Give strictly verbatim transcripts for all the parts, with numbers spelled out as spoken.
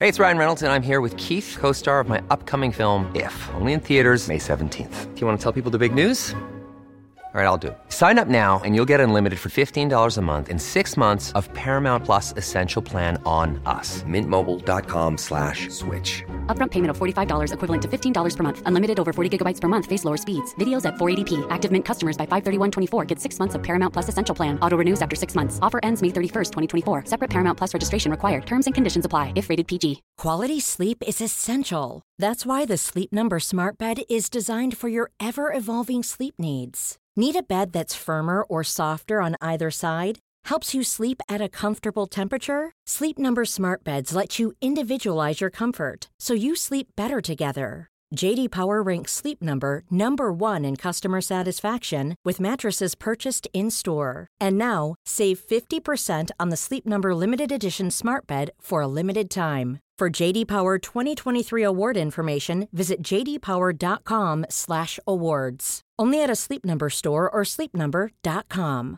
Hey, it's Ryan Reynolds, and I'm here with Keith, co-star of my upcoming film, If, only in theaters May seventeenth. Do you want to tell people the big news? All right, I'll do it. Sign up now and you'll get unlimited for fifteen dollars a month and six months of Paramount Plus Essential Plan on us. Mint Mobile dot com slash switch. Upfront payment of forty-five dollars equivalent to fifteen dollars per month. Unlimited over forty gigabytes per month. Face lower speeds. Videos at four eighty p. Active Mint customers by five thirty-one twenty-four get six months of Paramount Plus Essential Plan. Auto renews after six months. Offer ends May thirty-first, twenty twenty-four. Separate Paramount Plus registration required. Terms and conditions apply if rated P G. Quality sleep is essential. That's why the Sleep Number Smart Bed is designed for your ever-evolving sleep needs. Need a bed that's firmer or softer on either side? Helps you sleep at a comfortable temperature? Sleep Number Smart Beds let you individualize your comfort, so you sleep better together. J D Power ranks Sleep Number number one in customer satisfaction with mattresses purchased in-store. And now, save fifty percent on the Sleep Number Limited Edition Smart Bed for a limited time. For J D Power twenty twenty-three award information, visit j d power dot com slash awards. Only at a Sleep Number store or sleep number dot com.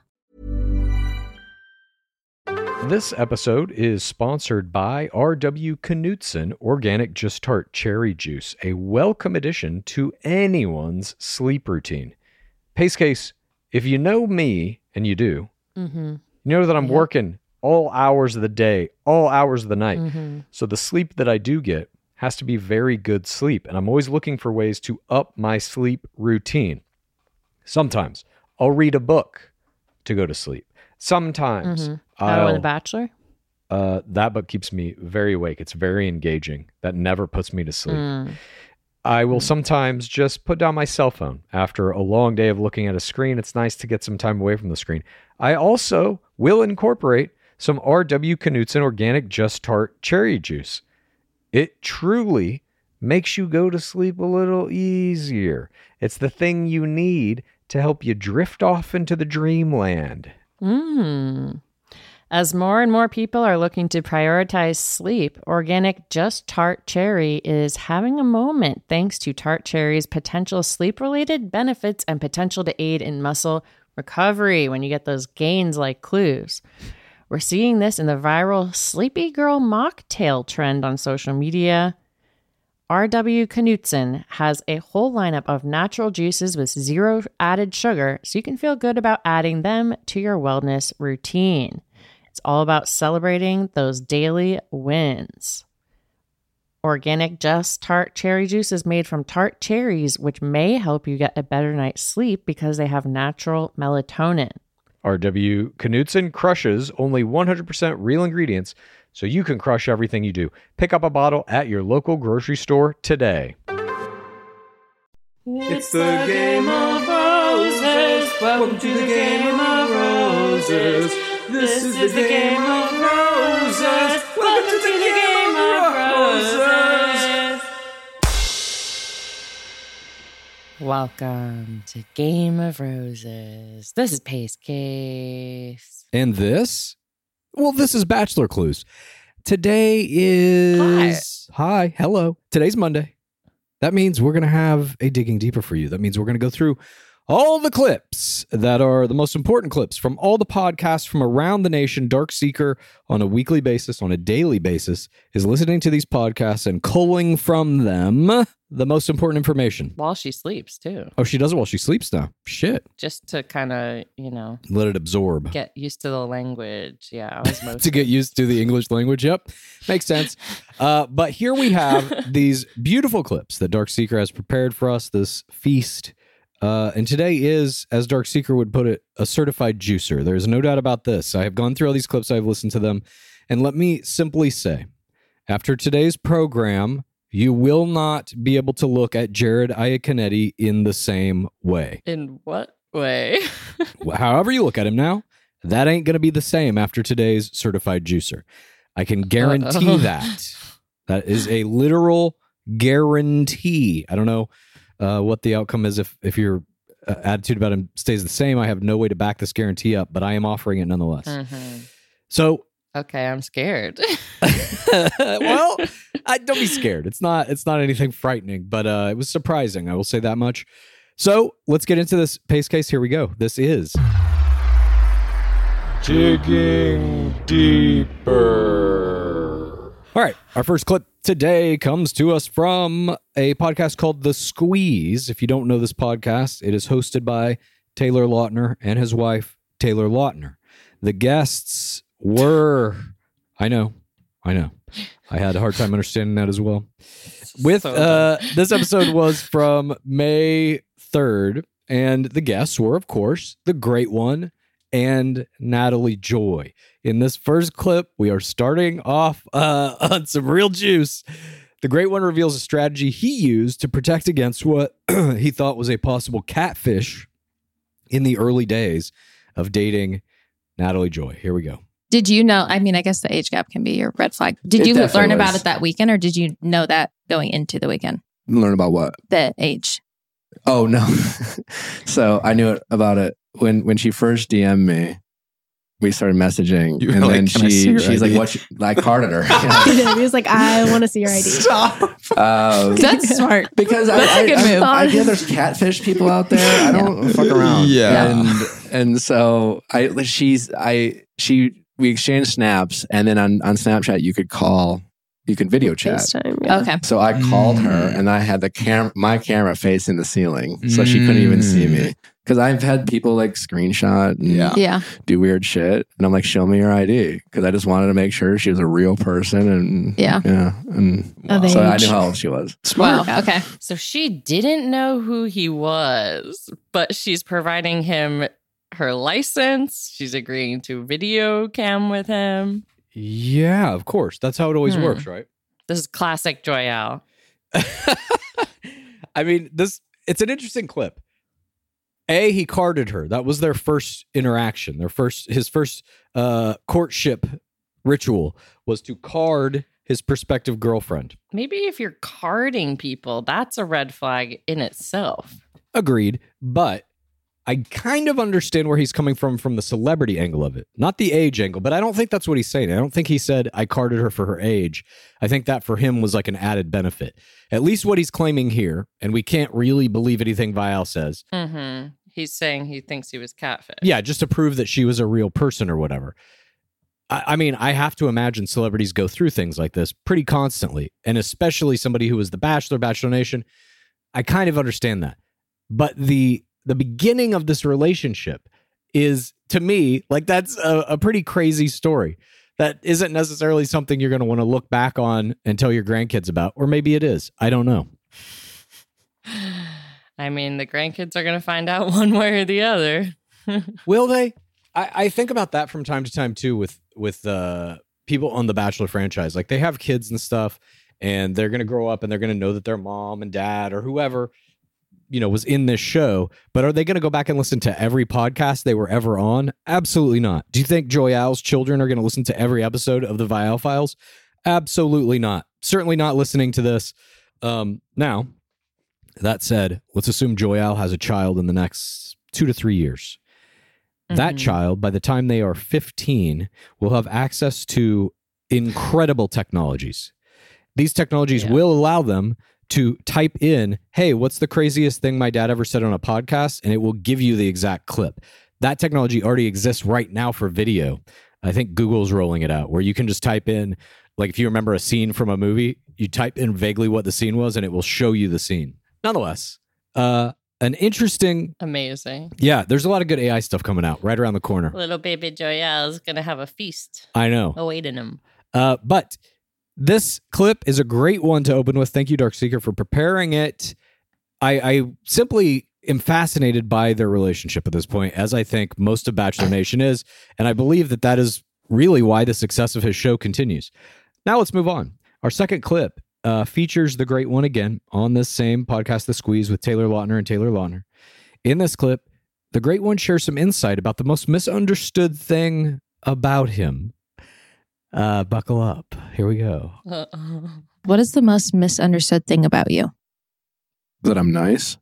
This episode is sponsored by R W Knudsen Organic Just Tart Cherry Juice, a welcome addition to anyone's sleep routine. Pace Case, if you know me, and you do, mm-hmm. you know that I'm yeah. working all hours of the day, all hours of the night. Mm-hmm. So the sleep that I do get has to be very good sleep. And I'm always looking for ways to up my sleep routine. Sometimes I'll read a book to go to sleep. Sometimes mm-hmm. How The Bachelor? Uh, that book keeps me very awake. It's very engaging. That never puts me to sleep. Mm. I will mm. sometimes just put down my cell phone after a long day of looking at a screen. It's nice to get some time away from the screen. I also will incorporate some R W Knudsen Organic Just Tart Cherry Juice. It truly makes you go to sleep a little easier. It's the thing you need to help you drift off into the dreamland. Mm. As more and more people are looking to prioritize sleep, Organic Just Tart Cherry is having a moment thanks to Tart Cherry's potential sleep-related benefits and potential to aid in muscle recovery when you get those gains like clues. We're seeing this in the viral Sleepy Girl mocktail trend on social media. R W Knudsen has a whole lineup of natural juices with zero added sugar, so you can feel good about adding them to your wellness routine. It's all about celebrating those daily wins. Organic Just Tart Cherry Juice is made from tart cherries, which may help you get a better night's sleep because they have natural melatonin. R W Knudsen crushes only one hundred percent real ingredients, so you can crush everything you do. Pick up a bottle at your local grocery store today. It's the Game of Roses. Welcome to the Game of Roses. This is the Game of Roses. Welcome to the Game of Roses. Welcome to Game of Roses. This is Pace Case. And this? Well, this is Bachelor Clues. Today is... Hi. Hi. Hello. Today's Monday. That means we're going to have a Digging Deeper for you. That means we're going to go through all the clips that are the most important clips from all the podcasts from around the nation. Dark Seeker, on a weekly basis, on a daily basis, is listening to these podcasts and culling from them the most important information. While she sleeps, too. Oh, she does it while she sleeps now. Shit. Just to kind of, you know... Let it absorb. Get used to the language. Yeah. To get used to the English language. Yep. Makes sense. Uh, but here we have these beautiful clips that Dark Seeker has prepared for us, this feast. Uh, and today is, as Dark Seeker would put it, a certified juicer. There's no doubt about this. I have gone through all these clips. I've listened to them. And let me simply say, after today's program... you will not be able to look at Jared Iaconetti in the same way. In what way? However you look at him now, that ain't going to be the same after today's certified juicer. I can guarantee Uh-oh. that. That is a literal guarantee. I don't know uh, what the outcome is if, if your uh, attitude about him stays the same. I have no way to back this guarantee up, but I am offering it nonetheless. Mm-hmm. So... okay, I'm scared. Well, I, don't be scared. It's not it's not anything frightening, but uh, it was surprising. I will say that much. So let's get into this Pace Case. Here we go. This is Digging Deeper. All right. Our first clip today comes to us from a podcast called The Squeeze. If you don't know this podcast, it is hosted by Taylor Lautner and his wife, Taylor Lautner. The guests were, I know, I know. I had a hard time understanding that as well. With So uh, this episode was from May third, and the guests were, of course, the Great One and Natalie Joy. In this first clip, we are starting off uh, on some real juice. The Great One reveals a strategy he used to protect against what he thought was a possible catfish in the early days of dating Natalie Joy. Here we go. Did you know? I mean, I guess the age gap can be your red flag. Did It you definitely learn about was. it that weekend, or did you know that going into the weekend? Learn about what? The age. Oh no. So I knew it about it when when she first D M'd me. We started messaging, You were and like, then "Can I see she your she's I D?" like, "What?" you- I carded her. Yeah. He was like, I want to see your I D. Stop. Um, That's smart. because I, That's I, a good I, move. I, yeah, there's catfish people out there. I don't fuck around. Yeah. and and so I she's I she we exchanged snaps, and then on on Snapchat you could call, you can video chat. FaceTime, yeah. Okay. So I called her, Mm. and I had the cam my camera facing the ceiling, so she couldn't even see me. Because I've had people like screenshot and Yeah. Yeah. do weird shit, and I'm like, "Show me your I D," because I just wanted to make sure she was a real person, and Yeah. yeah, and Of so I age. knew how old she was. Wow. Okay. So she didn't know who he was, but she's providing him her license. She's agreeing to video cam with him. Yeah, of course. That's how it always Hmm. works, right? This is classic Joyelle. I mean, this it's an interesting clip. A, he carded her. That was their first interaction. Their first his first uh courtship ritual was to card his prospective girlfriend. Maybe if you're carding people, that's a red flag in itself. Agreed, but I kind of understand where he's coming from from the celebrity angle of it. Not the age angle, but I don't think that's what he's saying. I don't think he said I carded her for her age. I think that for him was like an added benefit. At least what he's claiming here, and we can't really believe anything Vial says. Mm-hmm. He's saying he thinks he was catfish. Yeah, just to prove that she was a real person or whatever. I, I mean, I have to imagine celebrities go through things like this pretty constantly, and especially somebody who was the Bachelor, Bachelor Nation. I kind of understand that. But the the beginning of this relationship is, to me, like that's a, a pretty crazy story. That isn't necessarily something you're going to want to look back on and tell your grandkids about, or maybe it is. I don't know. I mean, the grandkids are going to find out one way or the other. Will they? I, I think about that from time to time too with with uh, people on the Bachelor franchise. Like they have kids and stuff, and they're going to grow up and they're going to know that their mom and dad or whoever, you know, was in this show. But are they going to go back and listen to every podcast they were ever on? Absolutely not. Do you think Joyal's children are going to listen to every episode of the Vial Files? Absolutely not. Certainly not listening to this. Um, now, that said, let's assume Joyal has a child in the next two to three years. That Mhm. child, by the time they are fifteen, will have access to incredible technologies. These technologies Yeah. will allow them to type in, hey, what's the craziest thing my dad ever said on a podcast? And it will give you the exact clip. That technology already exists right now for video. I think Google's rolling it out where you can just type in, like if you remember a scene from a movie, you type in vaguely what the scene was and it will show you the scene. Nonetheless, uh, an interesting, Amazing. yeah, there's a lot of good A I stuff coming out right around the corner. Little baby Joyelle is going to have a feast I know. awaiting him. Uh, but this clip is a great one to open with. Thank you, Dark Seeker, for preparing it. I, I simply am fascinated by their relationship at this point, as I think most of Bachelor Nation is. And I believe that that is really why the success of his show continues. Now let's move on. Our second clip uh, features the Great One again on this same podcast, The Squeeze, with Taylor Lautner and Taylor Lautner. In this clip, the Great One shares some insight about the most misunderstood thing about him. Uh, buckle up. Here we go. Uh-oh. What is the most misunderstood thing about you? That I'm nice.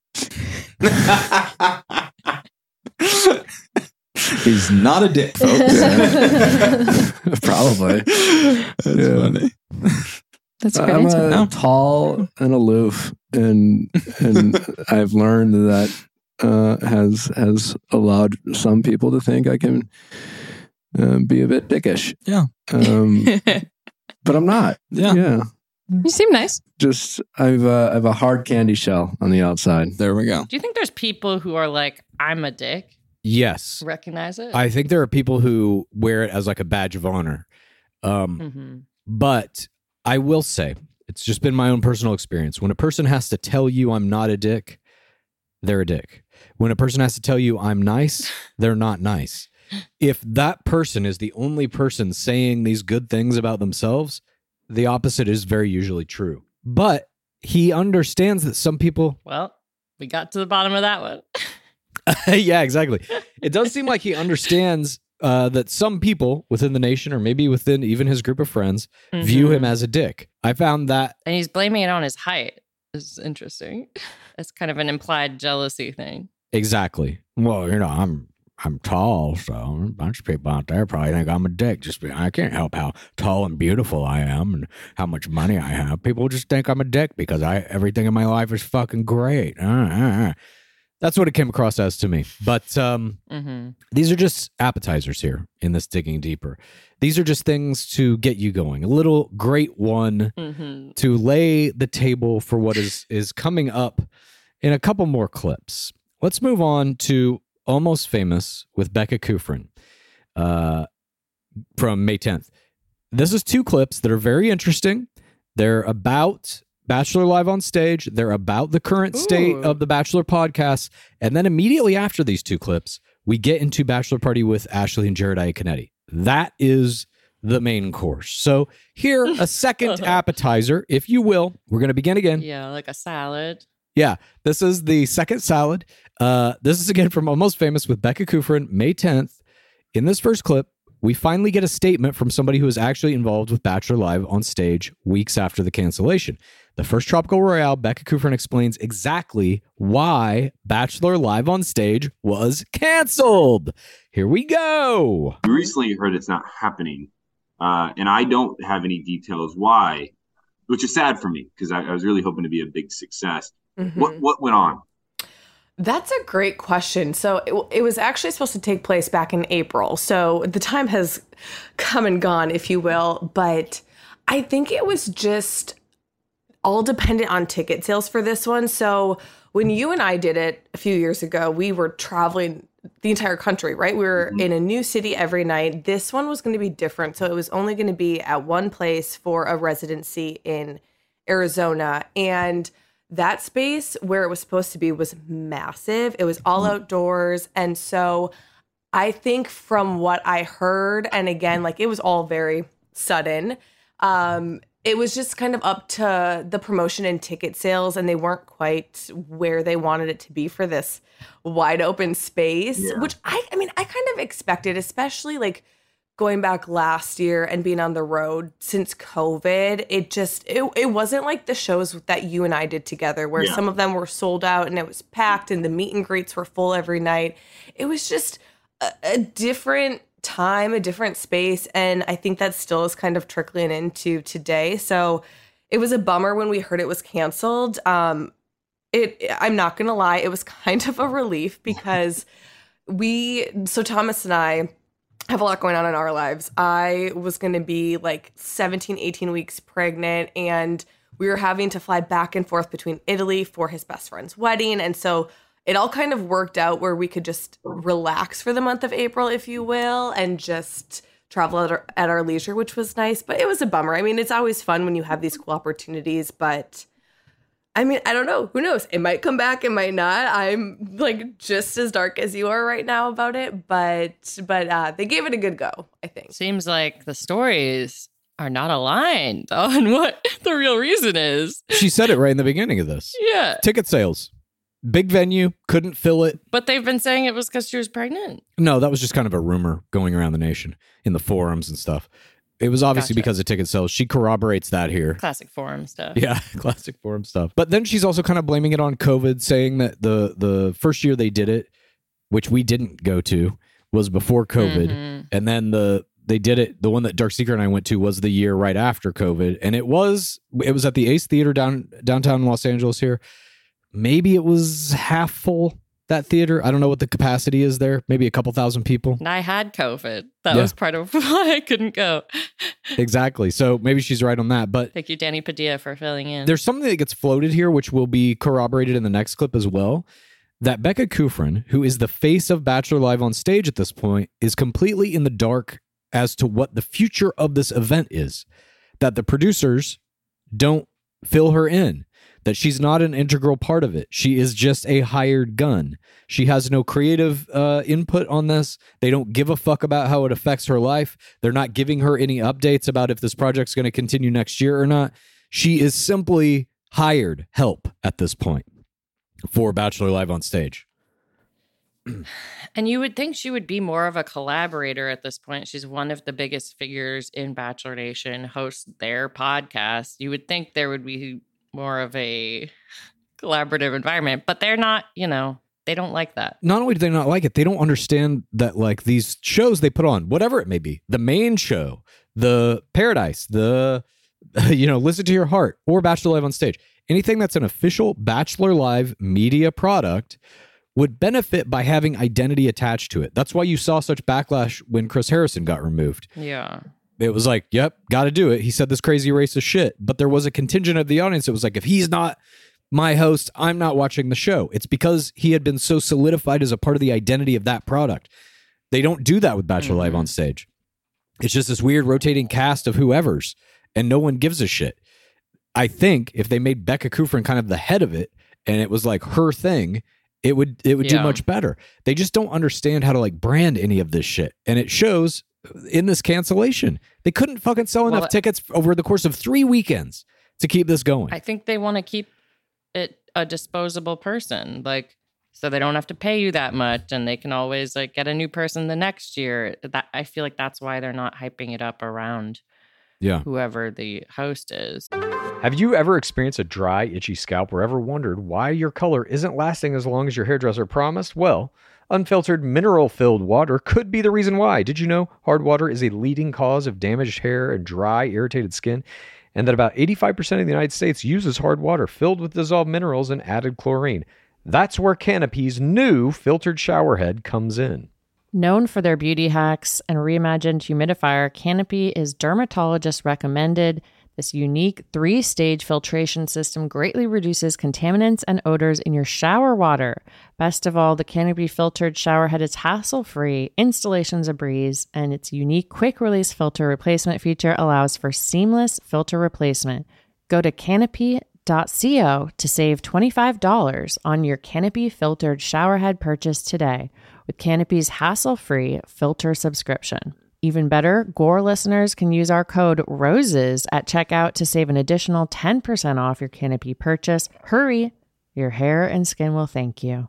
He's not a dick, folks. Probably. That's Yeah. funny. That's a great I'm answer. uh, tall and aloof, and and I've learned that uh, has has allowed some people to think I can uh, be a bit dickish. Yeah. Um, but I'm not. Yeah. Yeah. You seem nice. Just I've uh, I have a hard candy shell on the outside. There we go. Do you think there's people who are like, I'm a dick? Yes. Recognize it? I think there are people who wear it as like a badge of honor. Um, mm-hmm. But I will say, it's just been my own personal experience. When a person has to tell you I'm not a dick, they're a dick. When a person has to tell you I'm nice, they're not nice. If that person is the only person saying these good things about themselves, the opposite is very usually true. But he understands that some people... Well, we got to the bottom of that one. Yeah, exactly. It does seem like he understands uh, that some people within the nation, or maybe within even his group of friends, mm-hmm. view him as a dick. I found that... And he's blaming it on his height. This is interesting. It's kind of an implied jealousy thing. Exactly. Well, you know, I'm I'm tall, so a bunch of people out there probably think I'm a dick. Just be, I can't help how tall and beautiful I am and how much money I have. People just think I'm a dick because I everything in my life is fucking great. Uh, uh, uh. That's what it came across as to me. But um, mm-hmm. these are just appetizers here in this digging deeper. These are just things to get you going. A little great one mm-hmm. to lay the table for what is is coming up in a couple more clips. Let's move on to Almost Famous with Becca Kufrin uh, from May tenth. This is two clips that are very interesting. They're about Bachelor Live on Stage. They're about the current state Ooh. of the Bachelor podcast. And then immediately after these two clips, we get into Bachelor Party with Ashley and Jared Iaconetti. That is the main course. So here, a second appetizer, if you will. We're going to begin again. Yeah, like a salad. Yeah, this is the second salad. Uh, this is again from Almost Famous with Becca Kufrin, May tenth. In this first clip, we finally get a statement from somebody who is actually involved with Bachelor Live on Stage weeks after the cancellation. The first Tropical Royale, Becca Kufrin explains exactly why Bachelor Live on Stage was canceled. Here we go. We recently heard it's not happening, uh, and I don't have any details why, which is sad for me because I, I was really hoping to be a big success. Mm-hmm. What what went on? That's a great question. So it, it was actually supposed to take place back in April. So the time has come and gone, if you will. But I think it was just all dependent on ticket sales for this one. So when you and I did it a few years ago, we were traveling the entire country, right? We were mm-hmm. in a new city every night. This one was going to be different. So it was only going to be at one place for a residency in Arizona. And that space where it was supposed to be was massive. It was all outdoors. And so I think from what I heard, and again, like it was all very sudden, um, it was just kind of up to the promotion and ticket sales, and they weren't quite where they wanted it to be for this wide open space, yeah. which I, I mean, I kind of expected, especially like going back last year and being on the road since COVID. It just, it, it wasn't like the shows that you and I did together where yeah. some of them were sold out and it was packed and the meet and greets were full every night. It was just a, a different time, a different space. And I think that still is kind of trickling into today. So it was a bummer when we heard it was canceled. Um, it, I'm not going to lie, it was kind of a relief because we, so Thomas and I have a lot going on in our lives. I was going to be like seventeen, eighteen weeks pregnant, and we were having to fly back and forth between Italy for his best friend's wedding. And so it all kind of worked out where we could just relax for the month of April, if you will, and just travel at our, at our leisure, which was nice. But it was a bummer. I mean, it's always fun when you have these cool opportunities, but I mean, I don't know. Who knows? It might come back. It might not. I'm like just as dark as you are right now about it. But but uh, they gave it a good go, I think. Seems like the stories are not aligned on what the real reason is. She said it right in the beginning of this. Yeah. Ticket sales. Big venue. Couldn't fill it. But they've been saying it was because she was pregnant. No, that was just kind of a rumor going around the nation in the forums and stuff. It was obviously Gotcha. because of ticket sales. She corroborates that here. Classic forum stuff. Yeah, classic forum stuff. But then she's also kind of blaming it on COVID, saying that the the first year they did it, which we didn't go to, was before COVID. Mhm. And then the they did it, the one that Dark Secret and I went to was the year right after COVID. And it was it was at the Ace Theater down downtown Los Angeles here. Maybe it was half full. that theater. I don't know what the capacity is there. Maybe a couple thousand people. And I had COVID. That Yeah. was part of why I couldn't go. Exactly. So maybe she's right on that. But Thank you, Danny Padilla, for filling in. there's something that gets floated here, which will be corroborated in the next clip as well. That Becca Kufrin, who is the face of Bachelor Live on Stage at this point, is completely in the dark as to what the future of this event is. That the producers don't fill her in. That she's not an integral part of it. She is just a hired gun. She has no creative uh, input on this. They don't give a fuck about how it affects her life. They're not giving her any updates about if this project's going to continue next year or not. She is simply hired help at this point for Bachelor Live on Stage. And you would think she would be more of a collaborator at this point. She's one of the biggest figures in Bachelor Nation, hosts their podcast. You would think there would be more of a collaborative environment, but they're not, you know, they don't like that. Not only do they not like it, they don't understand that, like, these shows they put on, whatever it may be, the main show, the Paradise, the, you know, Listen to Your Heart, or Bachelor Live on Stage, anything that's an official Bachelor Live media product would benefit by having identity attached to it. That's why you saw such backlash when Chris Harrison got removed. Yeah. It was like, yep, got to do it. He said this crazy racist shit. But there was a contingent of the audience that was like, if he's not my host, I'm not watching the show. It's because he had been so solidified as a part of the identity of that product. They don't do that with Bachelor mm-hmm. Live on Stage. It's just this weird rotating cast of whoever's, and no one gives a shit. I think if they made Becca Kufrin kind of the head of it, and it was like her thing, it would it would Yeah. do much better. They just don't understand how to like brand any of this shit. And it shows in this cancellation. They couldn't fucking sell enough Well, tickets over the course of three weekends to keep this going. I think they want to keep it a disposable person, like, so they don't have to pay you that much, and they can always like get a new person the next year. That I feel like that's why they're not hyping it up around yeah. whoever the host is. Have you ever experienced a dry, itchy scalp or ever wondered why your color isn't lasting as long as your hairdresser promised? Well, unfiltered, mineral-filled water could be the reason why. Did you know hard water is a leading cause of damaged hair and dry, irritated skin? And that about eighty-five percent of the United States uses hard water filled with dissolved minerals and added chlorine. That's where Canopy's new filtered shower head comes in. Known for their beauty hacks and reimagined humidifier, Canopy is dermatologist recommended. This unique three-stage filtration system greatly reduces contaminants and odors in your shower water. Best of all, the Canopy filtered shower head is hassle-free, installation's a breeze, and its unique quick-release filter replacement feature allows for seamless filter replacement. Go to canopy dot co to save twenty-five dollars on your Canopy filtered shower head purchase today with Canopy's hassle-free filter subscription. Even better, Gore listeners can use our code ROSES at checkout to save an additional ten percent off your Canopy purchase. Hurry, your hair and skin will thank you.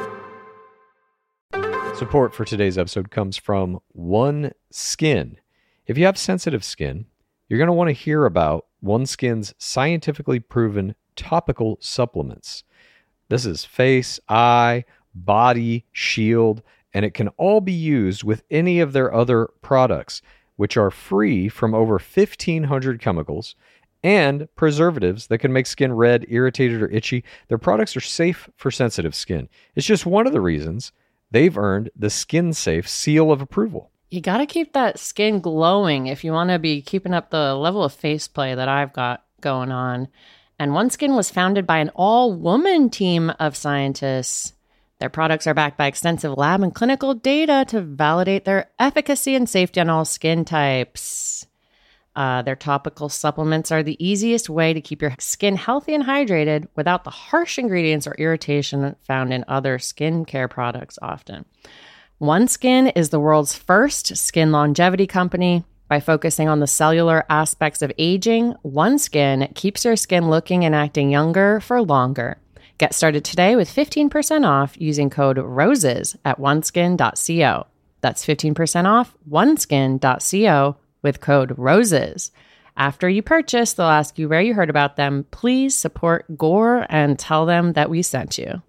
Support for today's episode comes from OneSkin. If you have sensitive skin, you're going to want to hear about OneSkin's scientifically proven topical supplements. This is face, eye, body, shield, and it can all be used with any of their other products, which are free from over fifteen hundred chemicals and preservatives that can make skin red, irritated, or itchy. Their products are safe for sensitive skin. It's just one of the reasons they've earned the Skin Safe seal of approval. You got to keep that skin glowing if you want to be keeping up the level of face play that I've got going on. And OneSkin was founded by an all-woman team of scientists. Their products are backed by extensive lab and clinical data to validate their efficacy and safety on all skin types. Uh, their topical supplements are the easiest way to keep your skin healthy and hydrated without the harsh ingredients or irritation found in other skincare products often. OneSkin is the world's first skin longevity company. By focusing on the cellular aspects of aging, OneSkin keeps your skin looking and acting younger for longer. Get started today with fifteen percent off using code ROSES at oneskin dot co. That's fifteen percent off oneskin dot co with code ROSES. After you purchase, they'll ask you where you heard about them. Please support Gore and tell them that we sent you.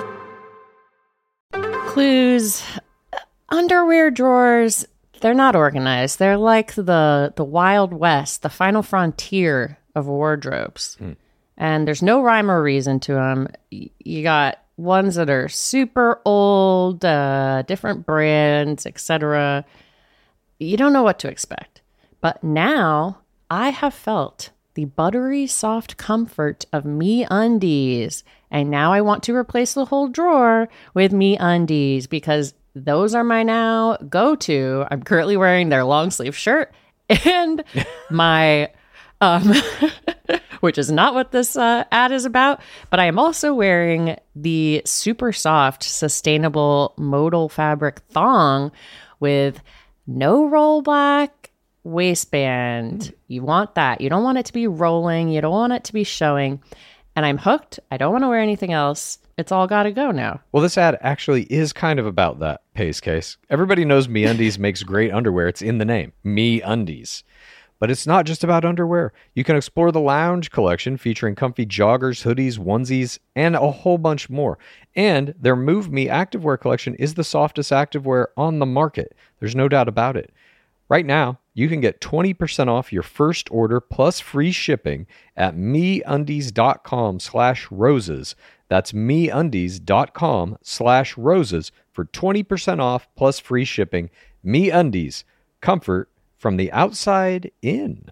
Clues. Underwear drawers, they're not organized. They're like the, the Wild West, the final frontier of wardrobes. Hmm. And there's no rhyme or reason to them. You got ones that are super old, uh, different brands, et cetera, you don't know what to expect. But now I have felt the buttery soft comfort of MeUndies. And now I want to replace the whole drawer with MeUndies because those are my now go-to. I'm currently wearing their long sleeve shirt and my, um, which is not what this uh, ad is about, but I am also wearing the super soft, sustainable modal fabric thong with no rollback waistband. You want that. You don't want it to be rolling. You don't want it to be showing. And I'm hooked. I don't want to wear anything else. It's all got to go now. Well, this ad actually is kind of about that, Pace Case. Everybody knows MeUndies makes great underwear. It's in the name, MeUndies. But it's not just about underwear. You can explore the lounge collection featuring comfy joggers, hoodies, onesies, and a whole bunch more. And their Move Me activewear collection is the softest activewear on the market. There's no doubt about it. Right now, you can get twenty percent off your first order plus free shipping at MeUndies.com slash roses. That's MeUndies.com slash roses for twenty percent off plus free shipping. MeUndies, comfort from the outside in.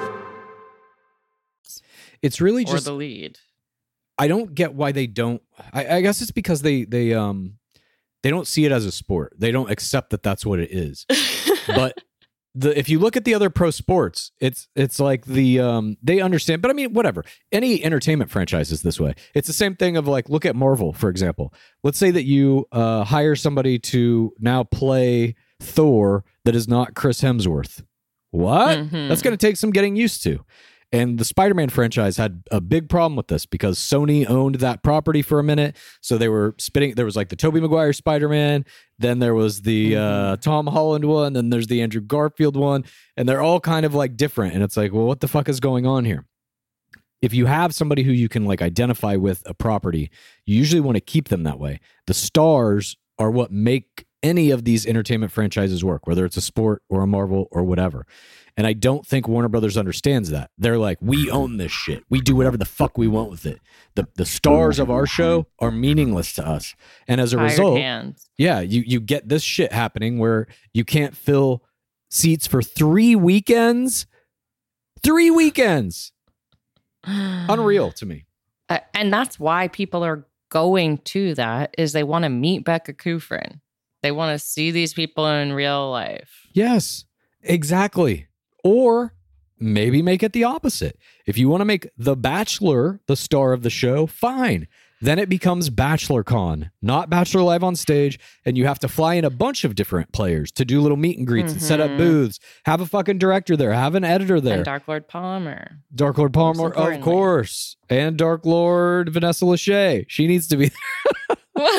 It's really Or just the lead. I don't get why they don't. I, I guess it's because they they um they don't see it as a sport. They don't accept that that's what it is. But the if you look at the other pro sports, it's it's like the um they understand. But I mean, whatever. Any entertainment franchise is this way. It's the same thing of like, look at Marvel, for example. Let's say that you uh, hire somebody to now play Thor that is not Chris Hemsworth. What? Mm-hmm. That's going to take some getting used to. And the Spider-Man franchise had a big problem with this because Sony owned that property for a minute. So they were spitting. There was like the Tobey Maguire Spider-Man. Then there was the uh, Tom Holland one. Then there's the Andrew Garfield one. And they're all kind of like different. And it's like, well, what the fuck is going on here? If you have somebody who you can like identify with a property, you usually want to keep them that way. The stars are what make any of these entertainment franchises work, whether it's a sport or a Marvel or whatever. And I don't think Warner Brothers understands that. They're like, we own this shit. We do whatever the fuck we want with it. The the stars of our show are meaningless to us. And as a Hired result, hands. yeah, you, you get this shit happening where you can't fill seats for three weekends. Three weekends. Unreal to me. Uh, and that's why people are going to that, is they want to meet Becca Kufrin. They want to see these people in real life. Yes, exactly. Or maybe make it the opposite. If you want to make The Bachelor the star of the show, fine. Then it becomes BachelorCon, not Bachelor Live on Stage, and you have to fly in a bunch of different players to do little meet and greets mm-hmm. and set up booths, have a fucking director there, have an editor there. And Dark Lord Palmer. Dark Lord Palmer, of course. And Dark Lord Vanessa Lachey. She needs to be there.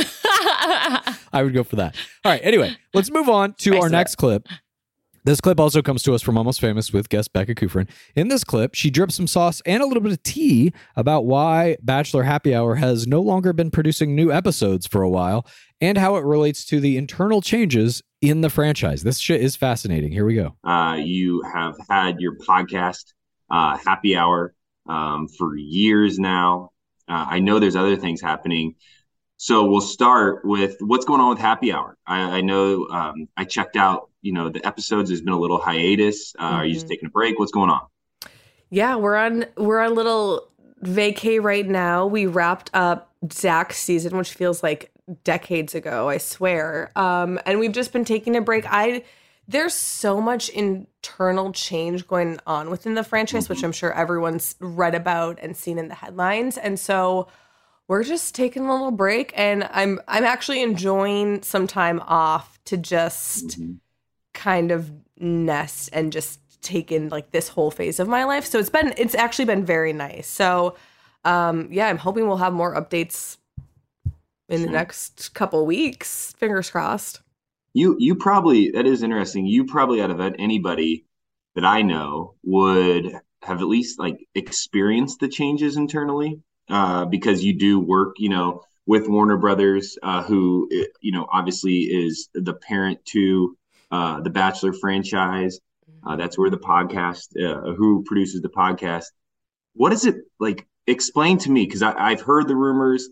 I would go for that. All right, anyway, let's move on to our next clip. This clip also comes to us from Almost Famous with guest Becca Kufrin. In this clip, she drips some sauce and a little bit of tea about why Bachelor Happy Hour has no longer been producing new episodes for a while and how it relates to the internal changes in the franchise. This shit is fascinating. Here we go. Uh, you have had your podcast, uh, Happy Hour, um, for years now. Uh, I know there's other things happening. So we'll start with what's going on with Happy Hour. I, I know um, I checked out, you know, the episodes. There's been a little hiatus. Uh, mm-hmm. Are you just taking a break? What's going on? Yeah, we're on we're on a little vacay right now. We wrapped up Zach's season, which feels like decades ago, I swear. Um, and we've just been taking a break. I there's so much internal change going on within the franchise, mm-hmm. which I'm sure everyone's read about and seen in the headlines. And so we're just taking a little break, and I'm I'm actually enjoying some time off to just mm-hmm. kind of nest and just take in like this whole phase of my life. So it's been it's actually been very nice. So um, yeah, I'm hoping we'll have more updates in the next couple weeks. Fingers crossed. You you probably that is interesting. You probably out of anybody that I know would have at least like experienced the changes internally. Uh, because you do work, you know, with Warner Brothers, uh, who, you know, obviously is the parent to uh, the Bachelor franchise. Uh, that's where the podcast, uh, who produces the podcast. What is it like? Explain to me, because I've heard the rumors.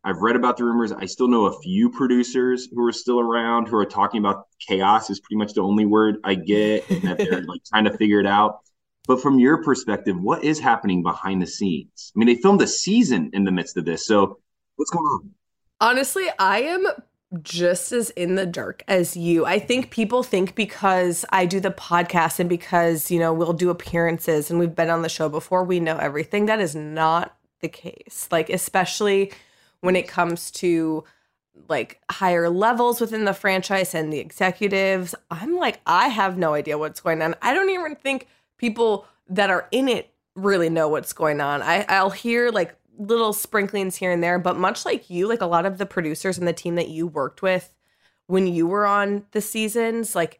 I've read about the rumors. I still know a few producers who are still around who are talking about chaos is pretty much the only word I get, and that they're like trying to figure it out. But from your perspective, what is happening behind the scenes? I mean, they filmed a season in the midst of this. So what's going on? Honestly, I am just as in the dark as you. I think people think because I do the podcast and because, you know, we'll do appearances and we've been on the show before, we know everything. That is not the case. Like, especially when it comes to like higher levels within the franchise and the executives, I'm like, I have no idea what's going on. I don't even think people that are in it really know what's going on. I, I'll hear like little sprinklings here and there, but much like you, like a lot of the producers and the team that you worked with when you were on the seasons, like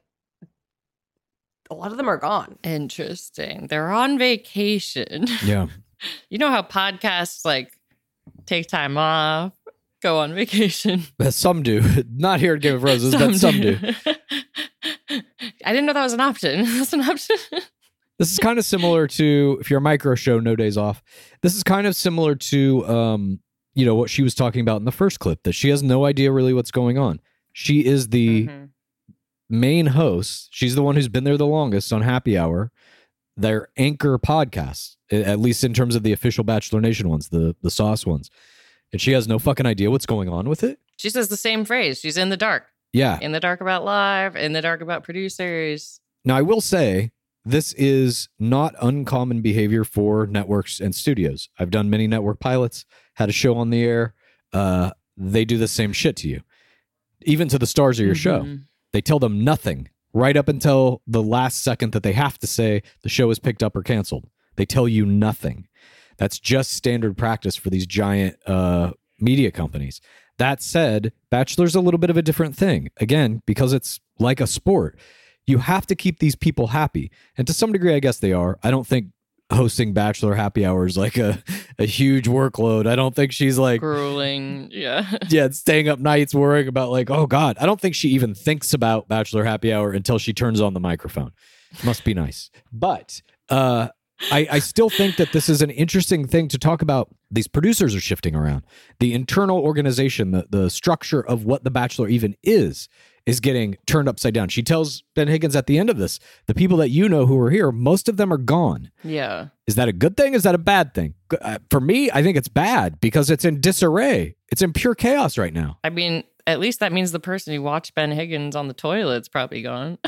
a lot of them are gone. Interesting. They're on vacation. Yeah. You know how podcasts like take time off, go on vacation. Some do. Not here at Game of Roses, some but some do. do. I didn't know that was an option. That's an option. This is kind of similar to, if you're a micro show, no days off. This is kind of similar to, um, you know, what she was talking about in the first clip, that she has no idea really what's going on. She is the mm-hmm. main host. She's the one who's been there the longest on Happy Hour, their anchor podcast, at least in terms of the official Bachelor Nation ones, the, the sauce ones. And she has no fucking idea what's going on with it. She says the same phrase. She's in the dark. Yeah. In the dark about live, in the dark about producers. Now, I will say, this is not uncommon behavior for networks and studios. I've done many network pilots, had a show on the air. Uh, they do the same shit to you, even to the stars of your mm-hmm. show. They tell them nothing right up until the last second that they have to say the show is picked up or canceled. They tell you nothing. That's just standard practice for these giant uh, media companies. That said, Bachelor's a little bit of a different thing. Again, because it's like a sport. You have to keep these people happy. And to some degree, I guess they are. I don't think hosting Bachelor Happy Hour is like a, a huge workload. I don't think she's like... grueling, yeah. yeah, staying up nights worrying about like, oh God. I don't think she even thinks about Bachelor Happy Hour until she turns on the microphone. Must be nice. But uh, I, I still think that this is an interesting thing to talk about. These producers are shifting around. The internal organization, the, the structure of what The Bachelor even is, is getting turned upside down. She tells Ben Higgins at the end of this, the people that you know who are here, most of them are gone. Yeah. Is that a good thing? Is that a bad thing? Uh, for me, I think it's bad because it's in disarray. It's in pure chaos right now. I mean, at least that means the person who watched Ben Higgins on the toilet's probably gone.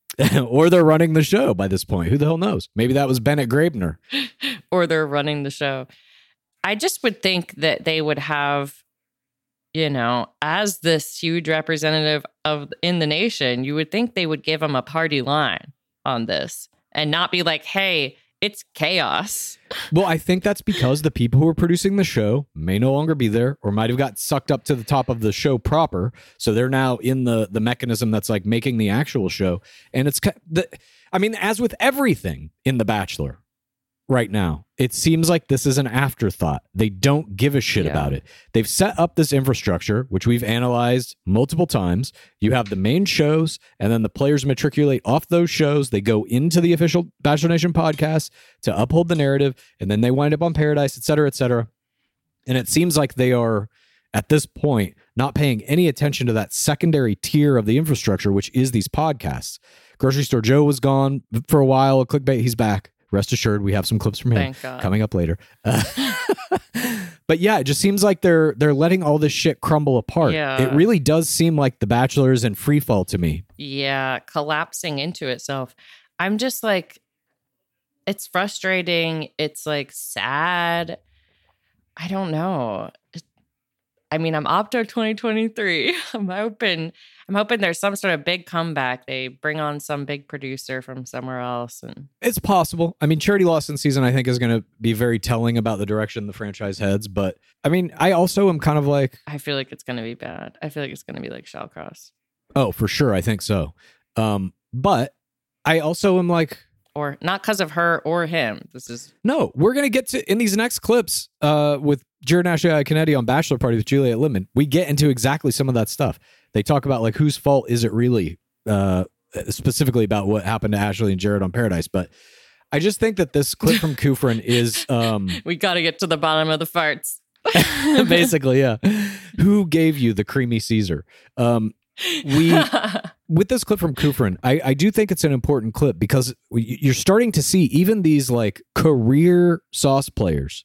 Or they're running the show by this point. Who the hell knows? Maybe that was Bennett Graebner. Or they're running the show. I just would think that they would have, you know, as this huge representative of in the nation, you would think they would give him a party line on this and not be like, hey, it's chaos. Well, I think that's because the people who are producing the show may no longer be there or might have got sucked up to the top of the show proper. So they're now in the, the mechanism that's like making the actual show. And it's, the, I mean, as with everything in The Bachelor right now, it seems like this is an afterthought. They don't give a shit yeah. about it. They've set up this infrastructure, which we've analyzed multiple times. You have the main shows, and then the players matriculate off those shows. They go into the official Bachelor Nation podcast to uphold the narrative, and then they wind up on Paradise, et cetera, et cetera. And it seems like they are, at this point, not paying any attention to that secondary tier of the infrastructure, which is these podcasts. Grocery Store Joe was gone for a while. Clickbait, he's back. Rest assured, we have some clips from him coming up later. Uh, but yeah, it just seems like they're they're letting all this shit crumble apart. Yeah. It really does seem like The Bachelor is in free fall to me. Yeah, collapsing into itself. I'm just like, it's frustrating. It's like sad. I don't know. I mean, I'm Opto twenty twenty-three. I'm hoping, I'm hoping there's some sort of big comeback. They bring on some big producer from somewhere else, and it's possible. I mean, Charity Lawson season, I think, is going to be very telling about the direction the franchise heads. But I mean, I also am kind of like, I feel like it's going to be bad. I feel like it's going to be like Shallcross. Oh, for sure, I think so. Um, but I also am like, or not because of her or him. This is no. We're going to get to in these next clips uh, with Jared Ashley Kennedy on Bachelor Party with Juliet Littman. We get into exactly some of that stuff. They talk about like whose fault is it really, uh, specifically about what happened to Ashley and Jared on Paradise. But I just think that this clip from Kufrin is. Um, we got to get to the bottom of the farts. Basically, yeah. Who gave you the creamy Caesar? Um, we with this clip from Kufrin, I, I do think it's an important clip because we, you're starting to see even these like career sauce players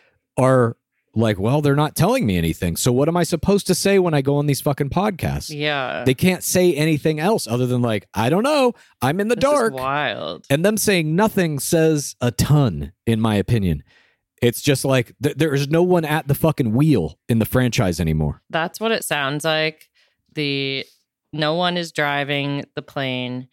are like, well, they're not telling me anything. So what am I supposed to say when I go on these fucking podcasts? Yeah. They can't say anything else other than like, I don't know. I'm in the This dark. is wild. And them saying nothing says a ton, in my opinion. It's just like th- there is no one at the fucking wheel in the franchise anymore. That's what it sounds like. The no one is driving the plane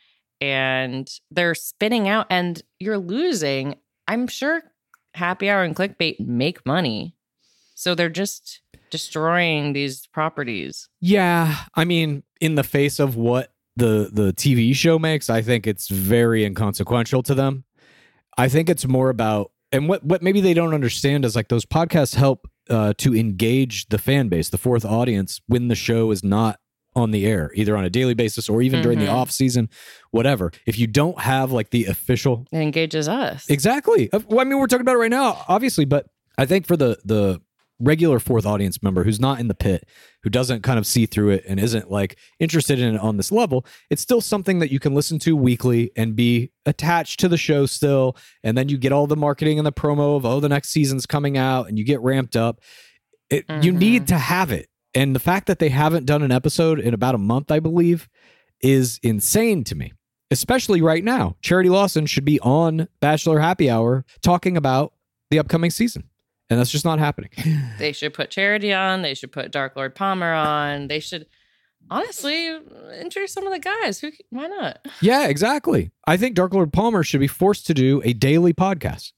and they're spinning out and you're losing. I'm sure Happy Hour and Clickbait make money. So they're just destroying these properties. Yeah. I mean, in the face of what the the T V show makes, I think it's very inconsequential to them. I think it's more about, and what, what maybe they don't understand is like those podcasts help uh, to engage the fan base, the fourth audience, when the show is not on the air, either on a daily basis or even mm-hmm. during the off season, whatever. If you don't have like the official, it engages us. Exactly. Well, I mean, we're talking about it right now, obviously, but I think for the the regular fourth audience member who's not in the pit, who doesn't kind of see through it and isn't like interested in it on this level, it's still something that you can listen to weekly and be attached to the show still. And then you get all the marketing and the promo of, oh, the next season's coming out and you get ramped up. It, mm-hmm. You need to have it. And the fact that they haven't done an episode in about a month, I believe, is insane to me, especially right now. Charity Lawson should be on Bachelor Happy Hour talking about the upcoming season. And that's just not happening. They should put Charity on. They should put Dark Lord Palmer on. They should, honestly, introduce some of the guys. Who? Why not? Yeah, exactly. I think Dark Lord Palmer should be forced to do a daily podcast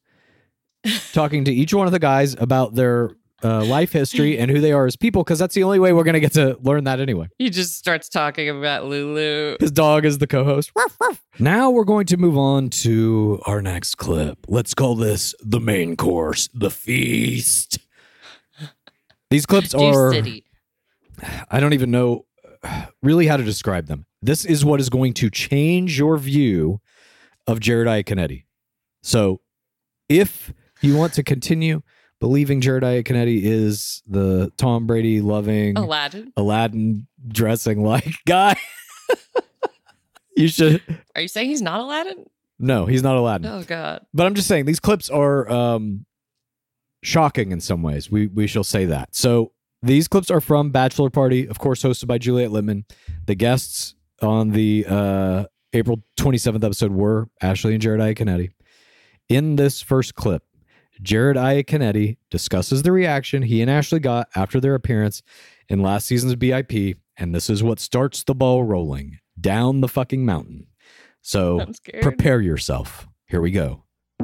talking to each one of the guys about their uh, life history and who they are as people, because that's the only way we're going to get to learn that anyway. He just starts talking about Lulu. His dog is the co-host. Ruff, ruff. Now we're going to move on to our next clip. Let's call this the main course, the feast. These clips Juice are... City. I don't even know really how to describe them. This is what is going to change your view of Jared Iaconetti. So if you want to continue believing Jared Iaconetti is the Tom Brady loving Aladdin, Aladdin dressing like guy, you should. Are you saying he's not Aladdin? No, he's not Aladdin. Oh God! But I'm just saying these clips are um, shocking in some ways. We we shall say that. So these clips are from Bachelor Party, of course, hosted by Juliet Littman. The guests on the uh, April twenty-seventh episode were Ashley and Jared Iaconetti. In this first clip, Jared Iaconetti discusses the reaction he and Ashley got after their appearance in last season's B I P, and this is what starts the ball rolling down the fucking mountain. So prepare yourself. Here we go.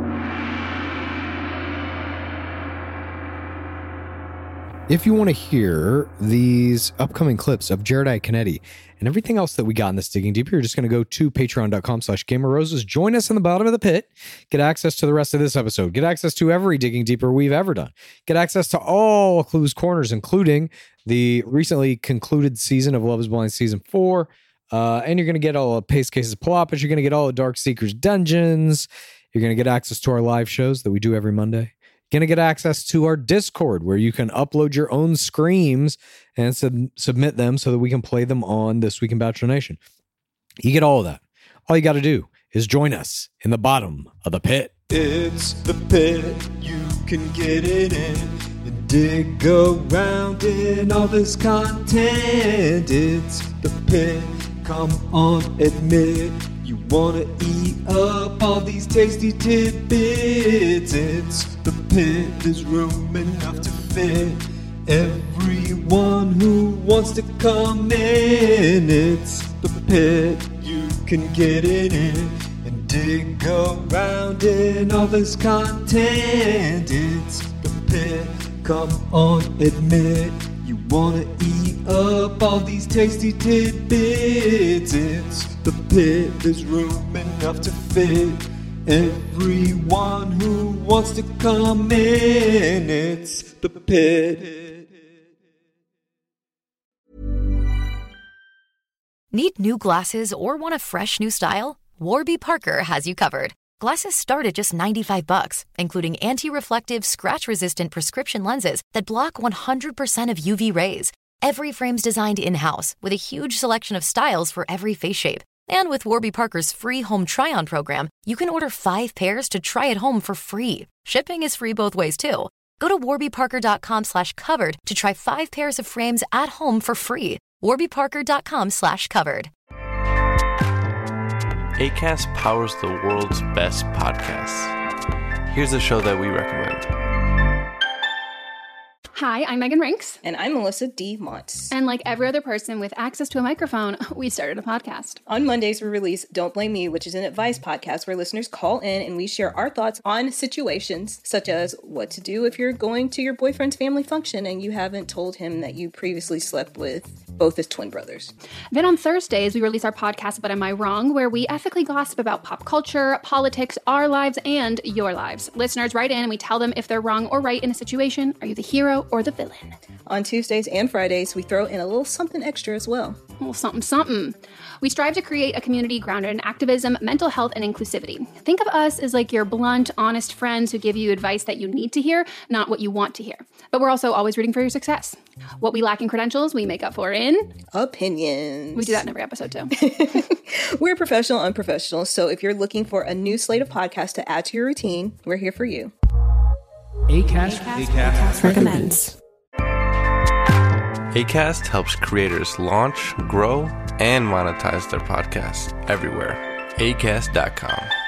If you want to hear these upcoming clips of Jared Iaconetti and everything else that we got in this Digging Deeper, you're just going to go to patreon.com slash gamerroses. Join us in the bottom of the pit. Get access to the rest of this episode. Get access to every Digging Deeper we've ever done. Get access to all Clues Corners, including the recently concluded season of Love is Blind Season four. Uh, and you're going to get all of Pace Cases Palopas. You're going to get all of Dark Seekers Dungeons. You're going to get access to our live shows that we do every Monday. Going to get access to our Discord where you can upload your own screams and sub- submit them so that we can play them on This Week in Bachelor Nation. You get all of that. All you got to do is join us in the bottom of the pit. It's the pit. You can get it in and dig around in all this content. It's the pit. Come on, admit you wanna eat up all these tasty tidbits. It's the pit, there's room enough to fit everyone who wants to come in. It's the pit, you can get it in and dig around in all this content. It's the pit, come on, admit you wanna eat up all these tasty tidbits. It's the pit, there's room enough to fit everyone who wants to come in. It's the pit. Need new glasses or want a fresh new style? Warby Parker has you covered. Glasses start at just ninety-five bucks, including anti-reflective, scratch-resistant prescription lenses that block one hundred percent of U V rays. Every frame's designed in-house with a huge selection of styles for every face shape. And with Warby Parker's free home try-on program, you can order five pairs to try at home for free. Shipping is free both ways, too. Go to warbyparker.com slash covered to try five pairs of frames at home for free. warbyparker.com slash covered. Acast powers the world's best podcasts. Here's a show that we recommend. Hi, I'm Megan Rinks. And I'm Melissa D. Montz. And like every other person with access to a microphone, we started a podcast. On Mondays, we release Don't Blame Me, which is an advice podcast where listeners call in and we share our thoughts on situations such as what to do if you're going to your boyfriend's family function and you haven't told him that you previously slept with both his twin brothers. Then on Thursdays, we release our podcast, But Am I Wrong?, where we ethically gossip about pop culture, politics, our lives, and your lives. Listeners write in and we tell them if they're wrong or right in a situation. Are you the hero or the villain? On Tuesdays and Fridays, we throw in a little something extra as well. A little something, something. We strive to create a community grounded in activism, mental health, and inclusivity. Think of us as like your blunt, honest friends who give you advice that you need to hear, not what you want to hear. But we're also always rooting for your success. What we lack in credentials, we make up for in opinions. We do that in every episode, too. We're professional, unprofessional, so if you're looking for a new slate of podcasts to add to your routine, we're here for you. Acast, Acast, Acast recommends. Acast helps creators launch, grow, and monetize their podcasts everywhere. acast dot com.